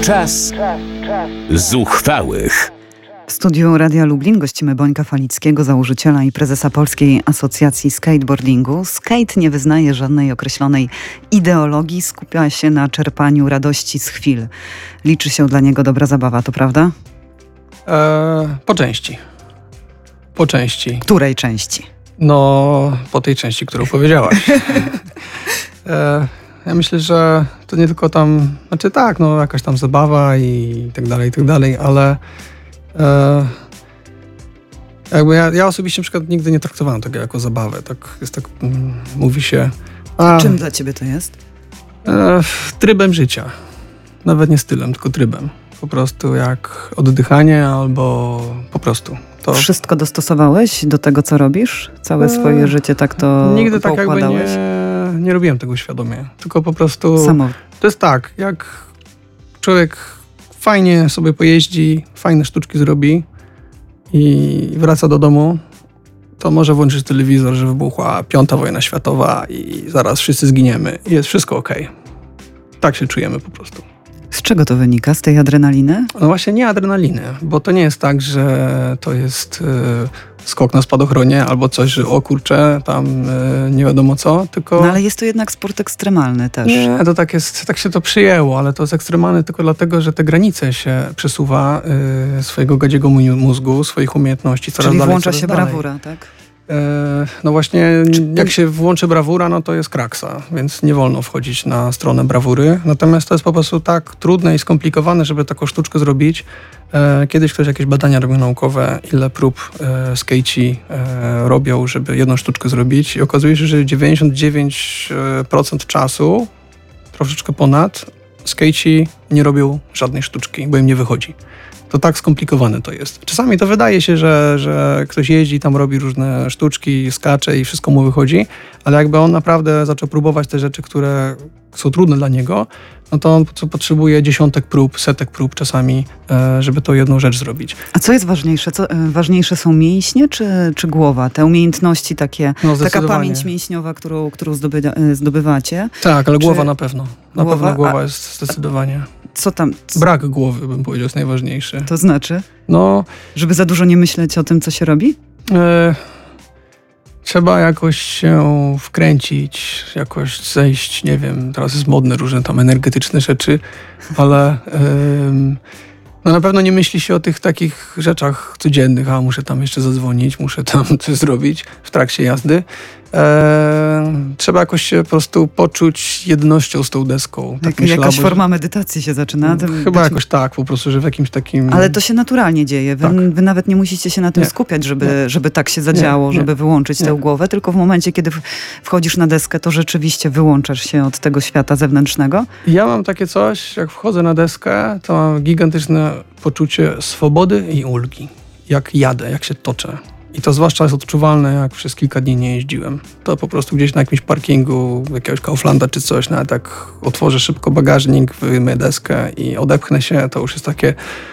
Czas zuchwałych. W studiu Radia Lublin gościmy Bońka Falickiego, założyciela i prezesa Polskiej Asocjacji Skateboardingu. Skate nie wyznaje żadnej określonej ideologii, skupia się na czerpaniu radości z chwil. Liczy się dla niego dobra zabawa, to prawda? Po części. Po części. Której części? No, po tej części, którą powiedziałaś. Ja myślę, że to nie tylko tam, znaczy tak, no jakaś tam zabawa i tak dalej, ale jakby ja osobiście na przykład nigdy nie traktowałem tego jako zabawę. Tak jest, tak mówi się. Czym dla ciebie to jest? Trybem życia. Nawet nie stylem, tylko trybem. Po prostu jak oddychanie albo po prostu. To wszystko dostosowałeś do tego, co robisz? Całe swoje życie tak to nigdy tak jakby nie robiłem tego świadomie. Tylko po prostu samo. To jest tak, jak człowiek fajnie sobie pojeździ, fajne sztuczki zrobi i wraca do domu, to może włączyć telewizor, że wybuchła 5. wojna światowa i zaraz wszyscy zginiemy. I jest wszystko okej. Tak się czujemy po prostu. Z czego to wynika? Z tej adrenaliny? No właśnie nie adrenaliny, bo to nie jest tak, że to jest skok na spadochronie albo coś, że o kurczę, tam nie wiadomo co, tylko... No ale jest to jednak sport ekstremalny też. Nie, to tak jest, tak się to przyjęło, ale to jest ekstremalne tylko dlatego, że te granice się przesuwa swojego gadziego mózgu, swoich umiejętności coraz Czyli dalej, włącza coraz się dalej. brawura, tak? No właśnie, jak się włączy brawura, no to jest kraksa, więc nie wolno wchodzić na stronę brawury. Natomiast to jest po prostu tak trudne i skomplikowane, żeby taką sztuczkę zrobić. Kiedyś ktoś jakieś badania robił naukowe, ile prób skejci robią, żeby jedną sztuczkę zrobić i okazuje się, że 99% czasu, troszeczkę ponad, skejci nie robią żadnej sztuczki, bo im nie wychodzi. To tak skomplikowane to jest. Czasami to wydaje się, że ktoś jeździ, tam robi różne sztuczki, skacze i wszystko mu wychodzi, ale jakby on naprawdę zaczął próbować te rzeczy, które są trudne dla niego, no to on potrzebuje dziesiątek prób, setek prób czasami, żeby tą jedną rzecz zrobić. A co jest ważniejsze? Ważniejsze są mięśnie czy głowa? Te umiejętności takie, taka pamięć mięśniowa, którą zdobywacie? Tak, ale głowa na pewno. Na pewno głowa jest zdecydowanie. Co tam? Brak głowy, bym powiedział, jest najważniejszy. To znaczy? No, żeby za dużo nie myśleć o tym, co się robi? Trzeba jakoś się wkręcić, jakoś zejść, nie wiem, teraz jest modne różne tam energetyczne rzeczy, ale no na pewno nie myśli się o tych takich rzeczach codziennych, a muszę tam jeszcze zadzwonić, muszę tam coś zrobić w trakcie jazdy. Trzeba jakoś się po prostu poczuć jednością z tą deską. Tak jakaś forma medytacji się zaczyna? Chyba jakoś tak, po prostu, że w jakimś takim... Ale to się naturalnie dzieje. Wy nawet nie musicie się na tym skupiać, żeby tak się zadziało, żeby wyłączyć tę głowę, tylko w momencie, kiedy wchodzisz na deskę, to rzeczywiście wyłączasz się od tego świata zewnętrznego? Ja mam takie coś, jak wchodzę na deskę, to mam gigantyczne poczucie swobody i ulgi. Jak jadę, jak się toczę. I to zwłaszcza jest odczuwalne, jak przez kilka dni nie jeździłem. To po prostu gdzieś na jakimś parkingu, jakiegoś Kauflanda czy coś, nawet jak otworzę szybko bagażnik, wyjmę deskę i odepchnę się, to już jest takie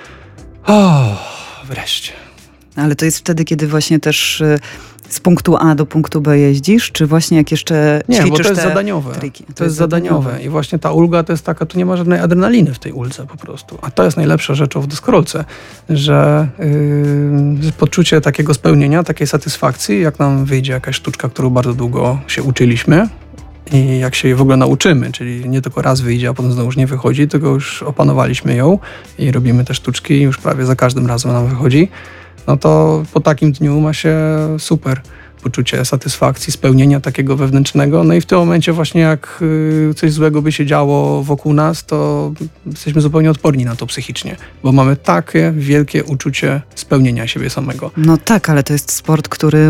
wreszcie. Ale to jest wtedy, kiedy właśnie też z punktu A do punktu B jeździsz, czy właśnie jak jeszcze ćwiczysz bo to jest te zadaniowe. triki? To jest zadaniowe. I właśnie ta ulga to jest taka, tu nie ma żadnej adrenaliny w tej uldze po prostu. A to jest najlepsza rzeczą w deskorolce, że poczucie takiego spełnienia, takiej satysfakcji, jak nam wyjdzie jakaś sztuczka, którą bardzo długo się uczyliśmy i jak się jej w ogóle nauczymy, czyli nie tylko raz wyjdzie, a potem znowu nie wychodzi, tylko już opanowaliśmy ją i robimy te sztuczki i już prawie za każdym razem nam wychodzi. No to po takim dniu ma się super poczucie satysfakcji, spełnienia takiego wewnętrznego. No i w tym momencie właśnie jak coś złego by się działo wokół nas, to jesteśmy zupełnie odporni na to psychicznie, bo mamy takie wielkie uczucie spełnienia siebie samego. No tak, ale to jest sport, który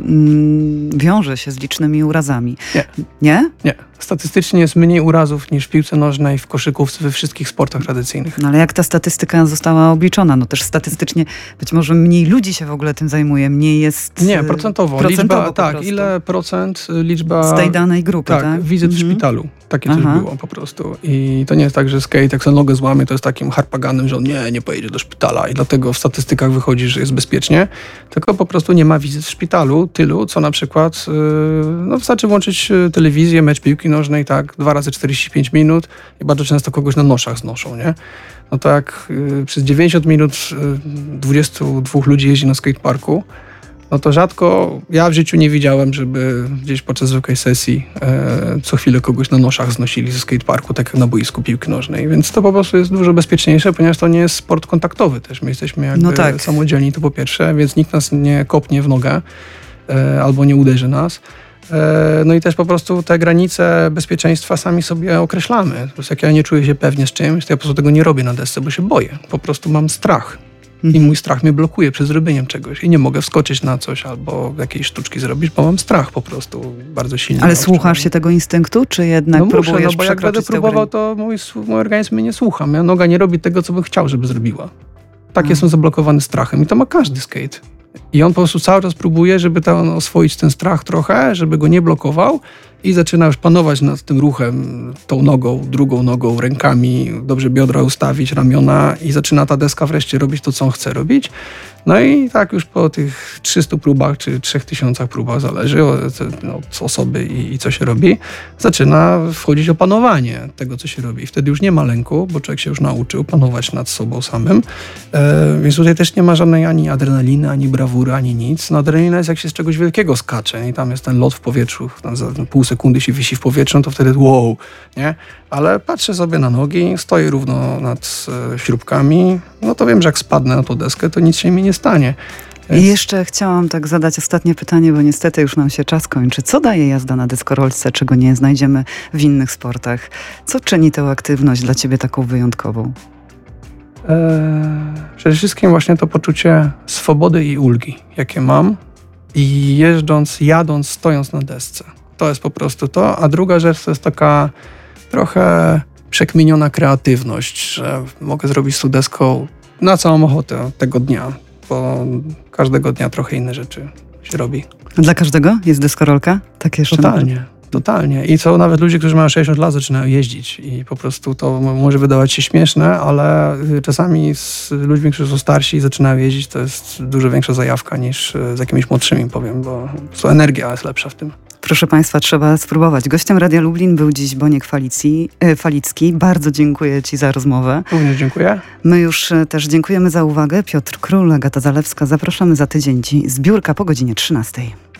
wiąże się z licznymi urazami. Nie. Nie? Nie. Statystycznie jest mniej urazów niż w piłce nożnej, w koszykówce, we wszystkich sportach tradycyjnych. No ale jak ta statystyka została obliczona? No też statystycznie być może mniej ludzi się w ogóle tym zajmuje, mniej jest... Nie, procentowo. Liczba, tak, ile procent liczba... Z tej danej grupy, tak? Wizyt w szpitalu. Takie coś było po prostu. I to nie jest tak, że skate, jak sobie nogę złamie, to jest takim harpaganem, że on nie pojedzie do szpitala i dlatego w statystykach wychodzi, że jest bezpiecznie. Tylko po prostu nie ma wizyt w szpitalu tylu, co na przykład, wystarczy włączyć telewizję, mecz piłki nożnej, tak, 2 razy 45 minut i bardzo często kogoś na noszach znoszą, nie? no to jak przez 90 minut 22 ludzi jeździ na skateparku, no to rzadko, ja w życiu nie widziałem, żeby gdzieś podczas zwykłej sesji co chwilę kogoś na noszach znosili ze skateparku, tak jak na boisku piłki nożnej. Więc to po prostu jest dużo bezpieczniejsze, ponieważ to nie jest sport kontaktowy też. My jesteśmy jakby samodzielni, to po pierwsze, więc nikt nas nie kopnie w nogę albo nie uderzy nas. No i też po prostu te granice bezpieczeństwa sami sobie określamy. Po prostu jak ja nie czuję się pewnie z czymś, to ja po prostu tego nie robię na desce, bo się boję. Po prostu mam strach. I mój strach mnie blokuje przed zrobieniem czegoś. I nie mogę wskoczyć na coś albo jakieś sztuczki zrobić, bo mam strach po prostu bardzo silnie. Ale słuchasz się tego instynktu, czy jednak próbujesz no bo jak będę próbował, to mój organizm mnie nie słucha. Moja noga nie robi tego, co bym chciał, żeby zrobiła. Tak jestem zablokowany strachem. I to ma każdy skate. I on po prostu cały czas próbuje, żeby oswoić ten strach trochę, żeby go nie blokował i zaczyna już panować nad tym ruchem, tą nogą, drugą nogą, rękami, dobrze biodra ustawić, ramiona i zaczyna ta deska wreszcie robić to, co on chce robić. No i tak już po tych 300 próbach czy 3000 próbach, zależy od osoby i co się robi, zaczyna wchodzić opanowanie tego, co się robi. I wtedy już nie ma lęku, bo człowiek się już nauczył panować nad sobą samym. Więc tutaj też nie ma żadnej ani adrenaliny, ani brawury, ani nic. No adrenalina jest jak się z czegoś wielkiego skacze i tam jest ten lot w powietrzu, tam za pół sekundy się wisi w powietrzu, no to wtedy wow, nie? Ale patrzę sobie na nogi, stoję równo nad śrubkami, no to wiem, że jak spadnę na tą deskę, to nic się mi nie stanie. I jeszcze chciałam tak zadać ostatnie pytanie, bo niestety już nam się czas kończy. Co daje jazda na deskorolce, czego nie znajdziemy w innych sportach? Co czyni tę aktywność dla ciebie taką wyjątkową? Przede wszystkim właśnie to poczucie swobody i ulgi, jakie mam i jadąc, stojąc na desce. To jest po prostu to. A druga rzecz to jest taka trochę przekminiona kreatywność, że mogę zrobić z tą deską na całą ochotę tego dnia, bo każdego dnia trochę inne rzeczy się robi. Dla każdego jest deskorolka? Tak jeszcze Totalnie. I są nawet ludzie, którzy mają 60 lat, zaczynają jeździć i po prostu to może wydawać się śmieszne, ale czasami z ludźmi, którzy są starsi i zaczynają jeździć, to jest dużo większa zajawka niż z jakimiś młodszymi, powiem, bo energia jest lepsza w tym. Proszę Państwa, trzeba spróbować. Gościem Radia Lublin był dziś Boniek Falicki. Bardzo dziękuję Ci za rozmowę. Również dziękuję. My już też dziękujemy za uwagę. Piotr Król, Agata Zalewska. Zapraszamy za tydzień. Zbiórka po godzinie 13.